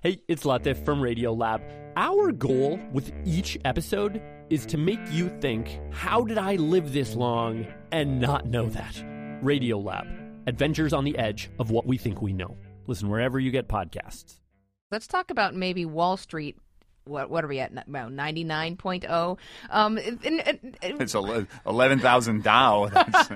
Hey, it's Latif from Radiolab. Our goal with each episode is to make you think, how did I live this long and not know that? Radiolab, adventures on the edge of what we think we know. Listen wherever you get podcasts. Let's talk about maybe Wall Street. What are we at? About 99.0? It's 11,000 Dow.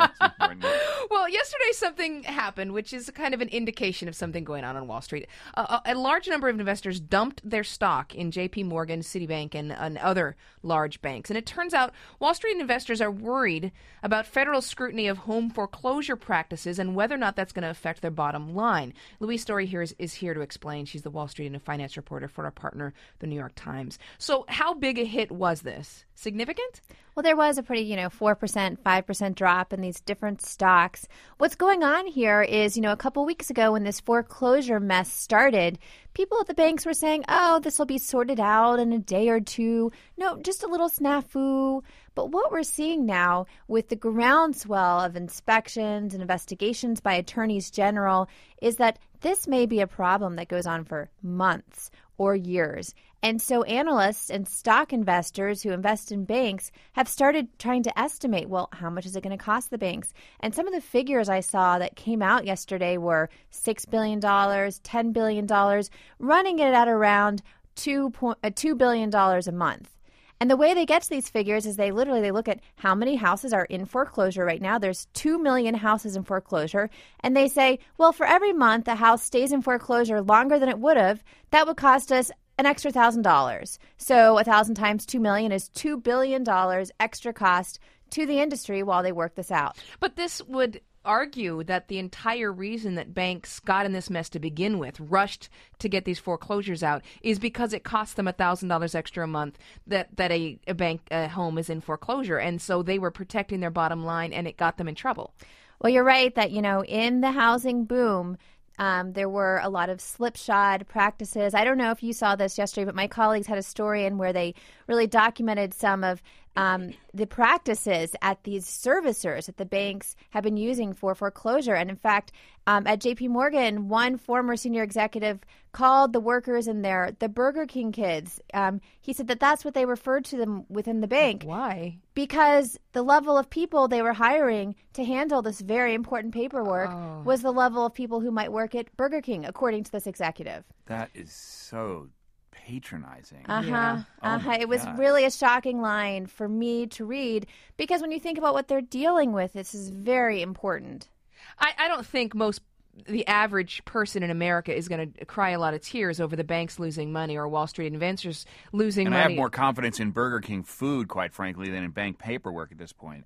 Well, yesterday something happened, which is kind of an indication of something going on Wall Street. A large number of investors dumped their stock in J.P. Morgan, Citibank, and other large banks. And it turns out Wall Street investors are worried about federal scrutiny of home foreclosure practices and whether or not that's going to affect their bottom line. Louise Story here is here to explain. She's the Wall Street and finance reporter for our partner, the New York Times. So how big a hit was this? Significant? Well, there was a pretty, 4%, 5% drop in these different stocks. What's going on here is, a couple weeks ago when this foreclosure mess started, people at the banks were saying, oh, this will be sorted out in a day or two. No, just a little snafu. But what we're seeing now with the groundswell of inspections and investigations by attorneys general is that this may be a problem that goes on for months or years. And so analysts and stock investors who invest in banks have started trying to estimate, well, how much is it going to cost the banks? And some of the figures I saw that came out yesterday were $6 billion, $10 billion, running it at around $2 billion a month. And the way they get to these figures is they look at how many houses are in foreclosure right now. There's 2 million houses in foreclosure. And they say, well, for every month a house stays in foreclosure longer than it would have, that would cost us an extra $1,000. So 1,000 times 2 million is $2 billion extra cost to the industry while they work this out. But this would argue that the entire reason that banks got in this mess to begin with, rushed to get these foreclosures out, is because it cost them $1,000 extra a month that a bank home is in foreclosure. And so they were protecting their bottom line, and it got them in trouble. Well, you're right that, in the housing boom, there were a lot of slipshod practices. I don't know if you saw this yesterday, but my colleagues had a story in where they really documented some of the practices at these servicers that the banks have been using for foreclosure. And in fact, at J.P. Morgan, one former senior executive called the workers in there the Burger King kids. He said that that's what they referred to them within the bank. Why? Because the level of people they were hiring to handle this very important paperwork was the level of people who might work at Burger King, according to this executive. That is so patronizing. It was really a shocking line for me to read because when you think about what they're dealing with, this is very important. I don't think the average person in America is going to cry a lot of tears over the banks losing money or Wall Street investors losing money. And I have more confidence in Burger King food, quite frankly, than in bank paperwork at this point.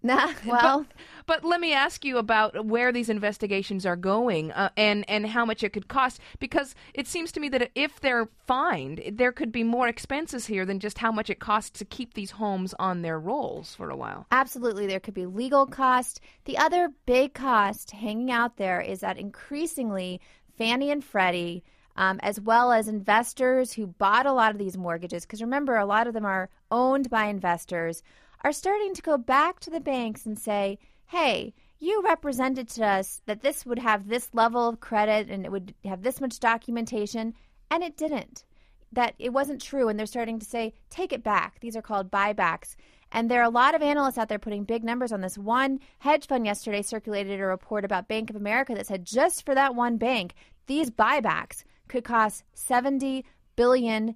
But let me ask you about where these investigations are going and how much it could cost, because it seems to me that if they're fined, there could be more expenses here than just how much it costs to keep these homes on their rolls for a while. Absolutely. There could be legal cost. The other big cost hanging out there is that increasingly Fannie and Freddie, as well as investors who bought a lot of these mortgages, because remember, a lot of them are owned by investors, are starting to go back to the banks and say, hey, you represented to us that this would have this level of credit and it would have this much documentation, and it didn't. That it wasn't true, and they're starting to say, take it back. These are called buybacks. And there are a lot of analysts out there putting big numbers on this. One hedge fund yesterday circulated a report about Bank of America that said just for that one bank, these buybacks could cost $70 billion.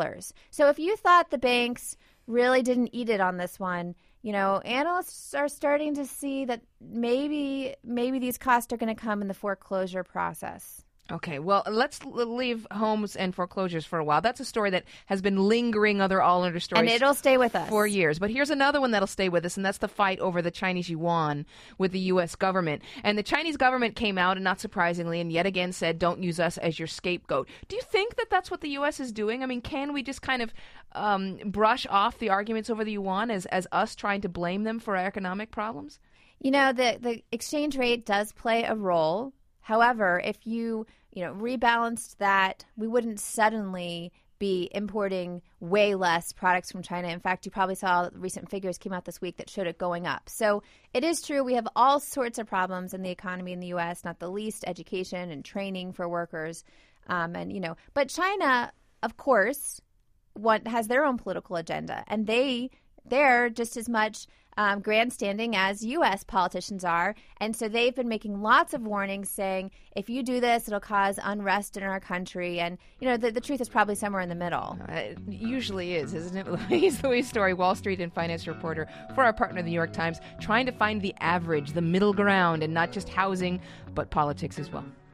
So if you thought the banks really didn't eat it on this one, analysts are starting to see that maybe these costs are going to come in the foreclosure process. Okay, well, let's leave homes and foreclosures for a while. That's a story that has been lingering all under stories. And it'll stay with us. For years. But here's another one that'll stay with us, and that's the fight over the Chinese yuan with the U.S. government. And the Chinese government came out, and not surprisingly, and yet again said, don't use us as your scapegoat. Do you think that that's what the U.S. is doing? I mean, can we just kind of brush off the arguments over the yuan as us trying to blame them for our economic problems? The exchange rate does play a role. However, if you rebalanced that, we wouldn't suddenly be importing way less products from China. In fact, you probably saw recent figures came out this week that showed it going up. So it is true we have all sorts of problems in the economy in the U.S., not the least education and training for workers. But China, of course, has their own political agenda, and they're just as much grandstanding as U.S. politicians are. And so they've been making lots of warnings saying, if you do this, it'll cause unrest in our country. And, the truth is probably somewhere in the middle. It usually is, isn't it? Louise Story, Wall Street and finance reporter for our partner, the New York Times, trying to find the average, the middle ground, and not just housing, but politics as well.